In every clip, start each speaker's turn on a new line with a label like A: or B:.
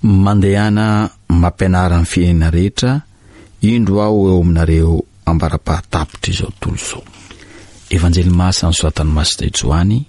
A: mandehana mampianara ny fiainana rehetra indro aho eo aminareo ambara-pahatapitra izao tontolo izao. Evanjely Masina nosoratan'i Masitay Joany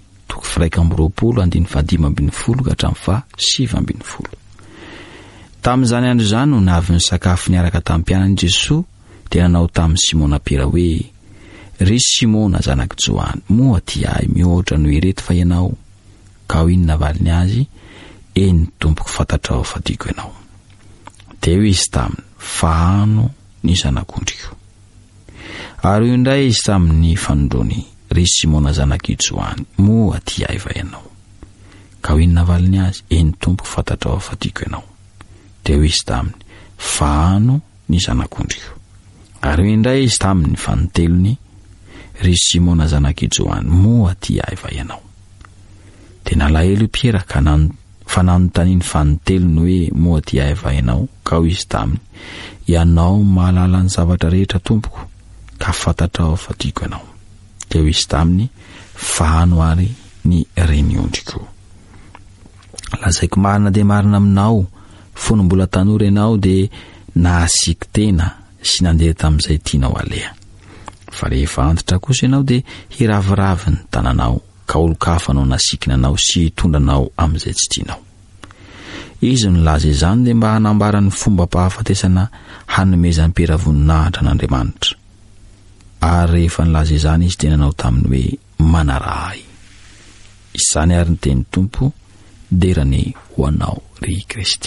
A: 3:15-7:10 tamin'izany andro izany no navy ny sakafo niaraka tamin'ny mpianany Jesosy dia nanao tamin'ny Simona Piera hoe: ry Simona zanaky Joany, moa ty ahy mihoatra no ireto fa ianao? Ka ho inona valiny azy? Eny tompoko, fantatrao fa tiako ianao. Dia io izy taminy: fahano ny zanak'ondriko. Ary io indray izy tamin'ny fanondrony: ry Simona zanaky Joany, moa ty ahy va ianao? Ka ho inona valiny azy? Eny tompoko, fantatrao fa tiako ianao. Dia io izy taminy: fahano ny zanak'ondriko. Ary io indray izy tamin'ny fanontelony: ry Simona zanaky Joany, moa ty ahy va ianao? Dia nalahelo Piera ka nanontany ny fanontelony hoe: moa ty ahy va ianao? Ka ho izy taminy: ianao mahalala ny zavatra rehetra tompoko, ka fantatrao fa tiako ianao. Dia ho izy taminy: fahano ary ny reniondriko. Lazaiko marina dia marina aminao, fony mbola tanora ianao dia nahasiky tena sy nandeha tamin'izay tianao aleha. Fa rehefa antitra kosa ianao dia hiraviravy ny tananao, ka olo-kafanao nasikina sy hitondranao amin'izay tsy tianao. Izy nilaza izany dia mba hanambara ny fomba mpahafatesana hanomezan'ny Piera voninahitra n'Andriamanitra. Ary rehefa nilaza izany izy dia nanao taminy hoe: manarahy. Izany ary ny teny Tompo derany ho anao ry Kristy.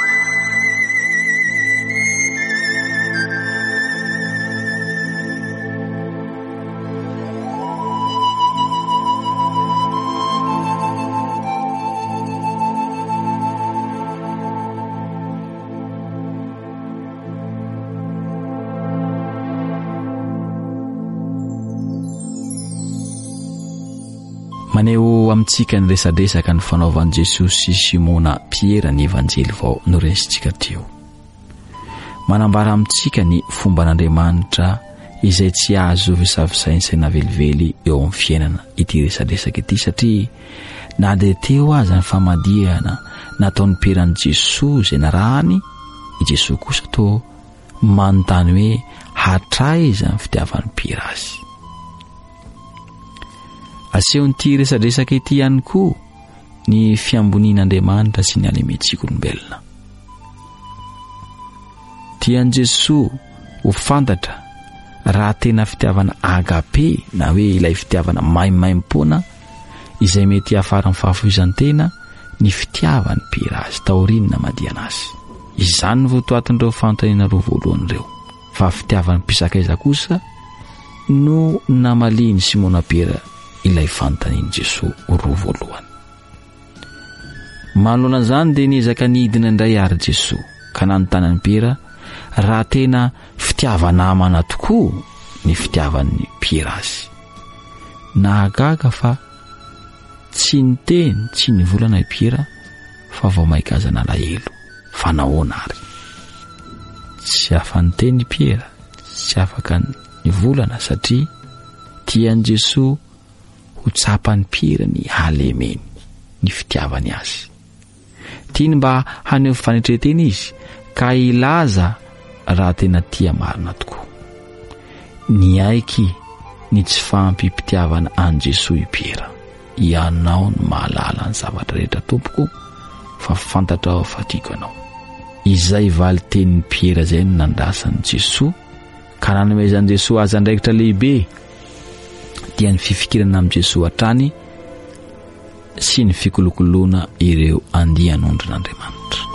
A: Maneo amintsika ny resadresaka ny fanaovan'i Jesosy sy Simona Piera ny evanjely vao noresintsika teo. Manambara amintsika ny fomba n'Andriamanitra izay tsy azo visavisaina velively eo amin'ny fiainana ity resadresaka ity, satria na dia teo aza ny famadihana nataon'ny Pieran'i Jesosy izay narahany, i Jesosy kosa toa manontany hoe hatraiza ny fitiavan'ny Piera azy. Asehon'ity resadresaka ity ihany koa ny fiambonian'Andriamanitra sy ny alementsika-olombelona. Tian'i Jesosy ho fantatra raha tena fitiavana agape, na hoe ilay fitiavana maimaimpona izay mety afara amin'ny fahafoizan-tena, ny fitiavan'ny Piera azy taorinina madihana azy. Izany no votoatin'ireo fanontaniana roa voalohan'ireo. Fa fitiavan'ny mpisakaiza kosa no namaliany Simona Piera ilay fanontanian'i Jesosy roa voalohany. Manoloana izany dia niezaka nidina indray ary Jesosy ka nanontany Piera raha tena fitiavanamana tokoa ny fitiavan'ny Piera azy. Nahagaga fa tsy niteny, tsy nivolana i Piera, fa vao maikaza nalahelo fa nahoana ary. Tsy afa-niteny Piera, tsy afaka nivolana, satria tian'i Jesosy ho tsapany Piera ny halemeny ny fitiavany azy. Tiany mba haneho fanetretena izy ka ilaza raha tena tia marina tokoa. Ny aiky ny tsy fampipitiavana an Jesosy i Piera. Ianao no mahalala ny zavatra rehetra tompoko, fa fantatrao fa tiako ianao. Izay valy tenin'ny Piera izay no nandrasan'i Jesosy ka nanomezan'i Jesosy aza andraikitra lehibe dia ny fifikirana amin'i Jesosy hatrany sy ny fikolokoloana ireo andian'ondrin'Andriamanitra.